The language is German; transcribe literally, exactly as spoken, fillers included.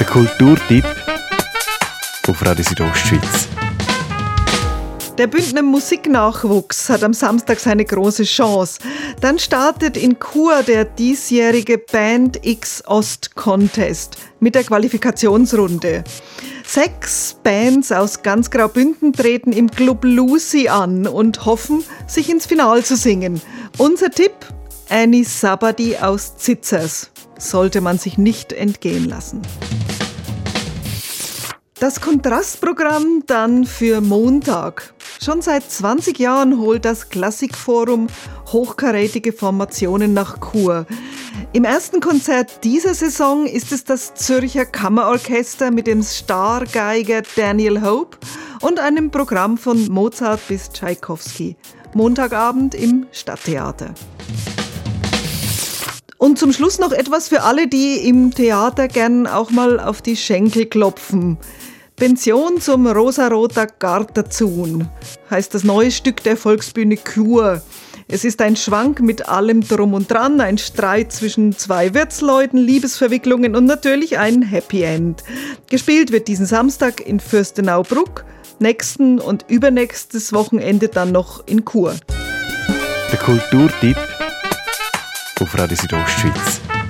Der Kulturtipp auf Radio Südostschweiz. Der Bündner Musiknachwuchs hat am Samstag seine große Chance. Dann startet in Chur der diesjährige Band X Ost Contest mit der Qualifikationsrunde. Sechs Bands aus ganz Graubünden treten im Club Lucy an und hoffen, sich ins Finale zu singen. Unser Tipp: Annie Sabadi aus Zitzers. Sollte man sich nicht entgehen lassen. Das Kontrastprogramm dann für Montag. Schon seit zwanzig Jahren holt das Klassikforum hochkarätige Formationen nach Chur. Im ersten Konzert dieser Saison ist es das Zürcher Kammerorchester mit dem Stargeiger Daniel Hope und einem Programm von Mozart bis Tschaikowski. Montagabend im Stadttheater. Und zum Schluss noch etwas für alle, die im Theater gern auch mal auf die Schenkel klopfen. Pension zum rosaroter Garterzun heißt das neue Stück der Volksbühne Chur. Es ist ein Schwank mit allem Drum und Dran, ein Streit zwischen zwei Wirtsleuten, Liebesverwicklungen und natürlich ein Happy End. Gespielt wird diesen Samstag in Fürstenau-Bruck, nächsten und übernächstes Wochenende dann noch in Chur. Der Kulturtipp auf Radio Südostschweiz.